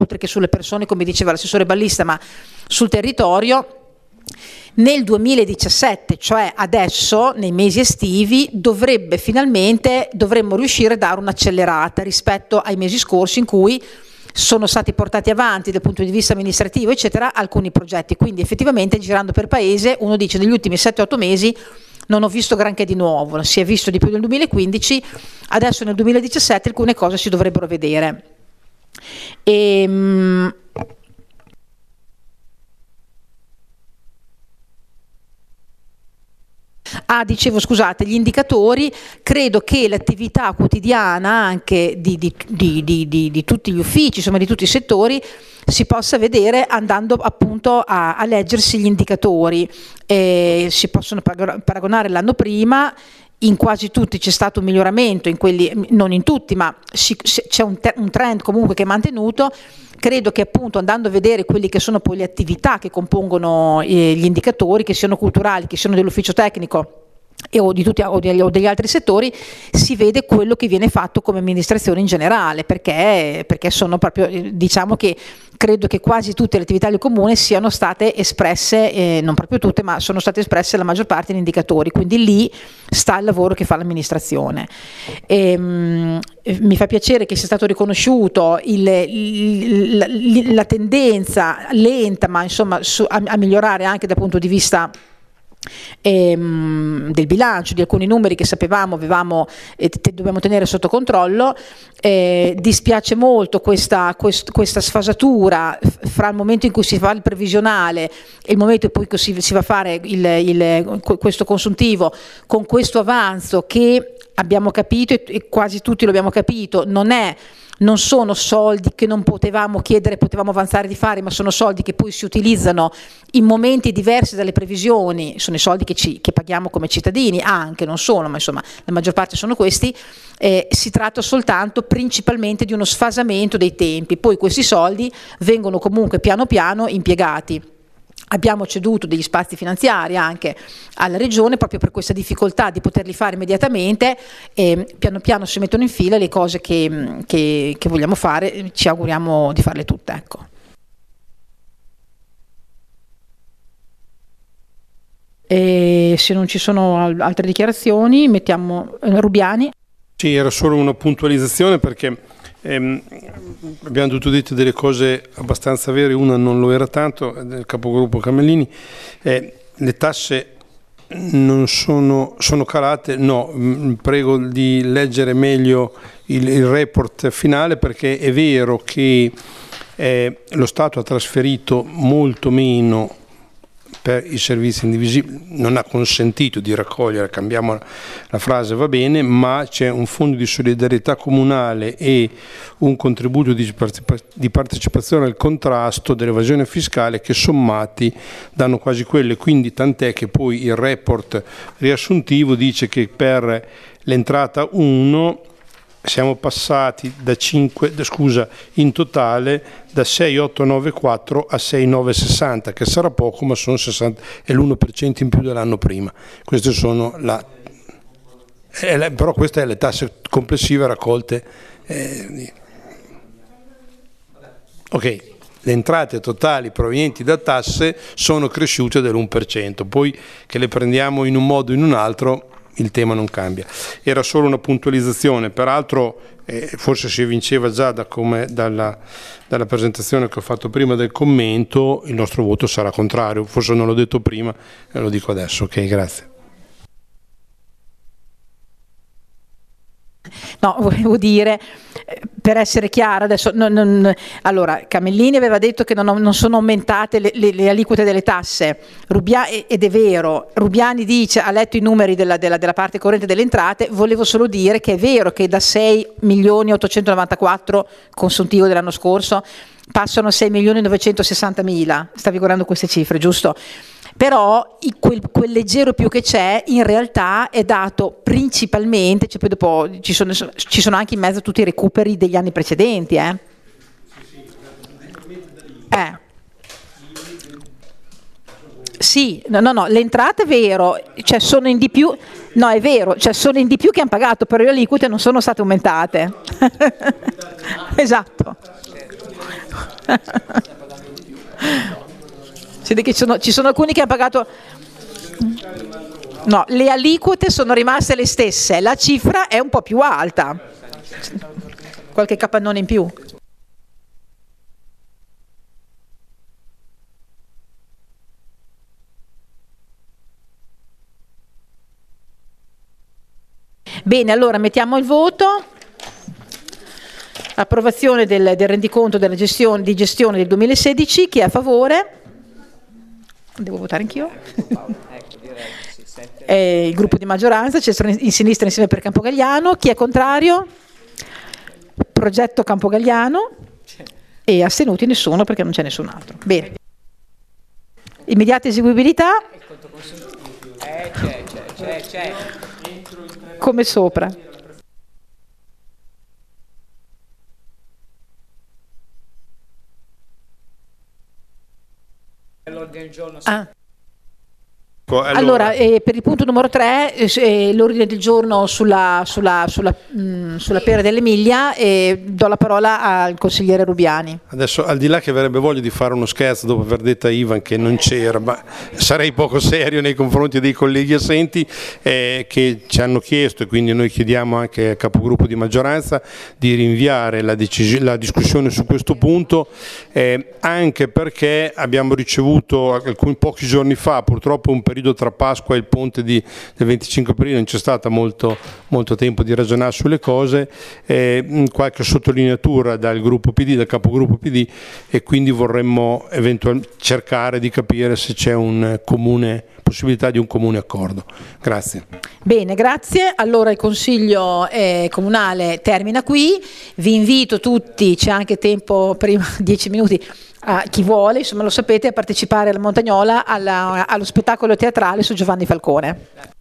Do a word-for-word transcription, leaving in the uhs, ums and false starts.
oltre che sulle persone, come diceva l'assessore Ballista, ma sul territorio. Nel duemiladiciassette, cioè adesso, nei mesi estivi, dovrebbe finalmente, dovremmo riuscire a dare un'accelerata rispetto ai mesi scorsi in cui sono stati portati avanti dal punto di vista amministrativo, eccetera, alcuni progetti. Quindi effettivamente, girando per paese, uno dice negli ultimi sette otto mesi non ho visto granché di nuovo, si è visto di più nel duemilaquindici, adesso nel duemiladiciassette alcune cose si dovrebbero vedere. E, mh, Ah, dicevo, scusate, gli indicatori, credo che l'attività quotidiana anche di, di, di, di, di, di tutti gli uffici, insomma di tutti i settori, si possa vedere andando appunto a, a leggersi gli indicatori. Eh, si possono paragonare l'anno prima. In quasi tutti c'è stato un miglioramento, in quelli, non in tutti, ma si, c'è un, un trend comunque che è mantenuto. Credo che appunto andando a vedere quelli che sono poi le attività che compongono eh, gli indicatori, che siano culturali, che siano dell'ufficio tecnico e o, di tutti, o, degli, o degli altri settori, si vede quello che viene fatto come amministrazione in generale, perché, perché sono proprio, diciamo che credo che quasi tutte le attività del comune siano state espresse, eh, non proprio tutte, ma sono state espresse la maggior parte in indicatori, quindi lì sta il lavoro che fa l'amministrazione. E, mh, mi fa piacere che sia stato riconosciuto il, il, la, la tendenza lenta, ma insomma su, a, a migliorare anche dal punto di vista Ehm, del bilancio, di alcuni numeri che sapevamo avevamo e eh, dobbiamo tenere sotto controllo. Eh, dispiace molto questa, quest, questa sfasatura fra il momento in cui si fa il previsionale e il momento in cui si, si va a fare il, il, questo consuntivo, con questo avanzo che abbiamo capito e, e quasi tutti lo abbiamo capito, non è non sono soldi che non potevamo chiedere, potevamo avanzare di fare, ma sono soldi che poi si utilizzano in momenti diversi dalle previsioni, sono i soldi che, ci, che paghiamo come cittadini, anche, non solo, ma insomma la maggior parte sono questi. Eh, si tratta soltanto principalmente di uno sfasamento dei tempi, poi questi soldi vengono comunque piano piano impiegati. Abbiamo ceduto degli spazi finanziari anche alla Regione proprio per questa difficoltà di poterli fare immediatamente e piano piano si mettono in fila le cose che, che, che vogliamo fare, ci auguriamo di farle tutte. Ecco. E se non ci sono altre dichiarazioni, mettiamo eh, Rubiani. Sì, era solo una puntualizzazione perché ehm, abbiamo tutti detto delle cose abbastanza vere, una non lo era tanto, del capogruppo Camellini. Eh, le tasse non sono, sono calate? No, prego di leggere meglio il, il report finale, perché è vero che eh, lo Stato ha trasferito molto meno per i servizi indivisibili, non ha consentito di raccogliere, cambiamo la frase, va bene, ma c'è un fondo di solidarietà comunale e un contributo di partecipazione al contrasto dell'evasione fiscale che sommati danno quasi quelle, quindi tant'è che poi il report riassuntivo dice che per l'entrata uno siamo passati da cinque, scusa, in totale da sei virgola ottocentonovantaquattro a sei virgola novecentosessanta, che sarà poco, ma sono sessanta, è l'uno per cento in più dell'anno prima. Queste sono la, eh, però queste sono le tasse complessive raccolte. Eh, ok, le entrate totali provenienti da tasse sono cresciute dell'uno per cento, poi che le prendiamo in un modo o in un altro il tema non cambia. Era solo una puntualizzazione, peraltro eh, forse si evinceva già da come, dalla, dalla presentazione che ho fatto prima del commento, il nostro voto sarà contrario, forse non l'ho detto prima e lo dico adesso. Ok, grazie. No, volevo dire, per essere chiara, adesso, non, non, allora, Camellini aveva detto che non, non sono aumentate le, le, le aliquote delle tasse, Rubiani, ed è vero, Rubiani dice, ha letto i numeri della, della, della parte corrente delle entrate, volevo solo dire che è vero che da sei milioni ottocentonovantaquattro consuntivo dell'anno scorso passano a sei milioni novecentosessantamila, stavi guardando queste cifre, giusto? Però quel, quel leggero più che c'è in realtà è dato principalmente, cioè poi dopo ci sono, ci sono anche in mezzo tutti i recuperi degli anni precedenti. Eh. Eh. Sì, no, no, no, le entrate è vero, cioè sono in di più, no è vero, cioè sono in di più che hanno pagato, però le aliquote non sono state aumentate. Esatto. Si vede che ci sono, ci sono alcuni che hanno pagato. No, le aliquote sono rimaste le stesse, la cifra è un po' più alta. Qualche capannone in più. Bene, allora mettiamo il voto. Approvazione del, del rendiconto della gestione, di gestione del duemilasedici. Chi è a favore? Devo votare anch'io? È il gruppo di maggioranza, c'è in sinistra insieme per Campogalliano. Chi è contrario? Progetto Campogalliano. E astenuti nessuno perché non c'è nessun altro. Bene. Immediata eseguibilità. Eh, c'è, c'è, c'è, c'è. Come sopra. L'ordine del giorno. Ah. Allora, allora eh, per il punto numero tre, eh, l'ordine del giorno sulla, sulla, sulla, mh, sulla pera dell'Emilia, e do la parola al consigliere Rubiani. Adesso, al di là che avrebbe voglia di fare uno scherzo dopo aver detto a Ivan che non c'era, ma sarei poco serio nei confronti dei colleghi assenti eh, che ci hanno chiesto, e quindi noi chiediamo anche al capogruppo di maggioranza di rinviare la, la discussione su questo punto, eh, anche perché abbiamo ricevuto alcuni pochi giorni fa, purtroppo un periodo tra Pasqua e il ponte di, del venticinque aprile non c'è stato molto, molto tempo di ragionare sulle cose, eh, qualche sottolineatura dal gruppo P D, dal capogruppo P D, e quindi vorremmo eventualmente cercare di capire se c'è un comune, possibilità di un comune accordo. Grazie. Bene, grazie. Allora il Consiglio eh, Comunale termina qui. Vi invito tutti, c'è anche tempo prima, dieci minuti, a chi vuole, insomma lo sapete, a partecipare alla Montagnola alla, allo spettacolo teatrale su Giovanni Falcone.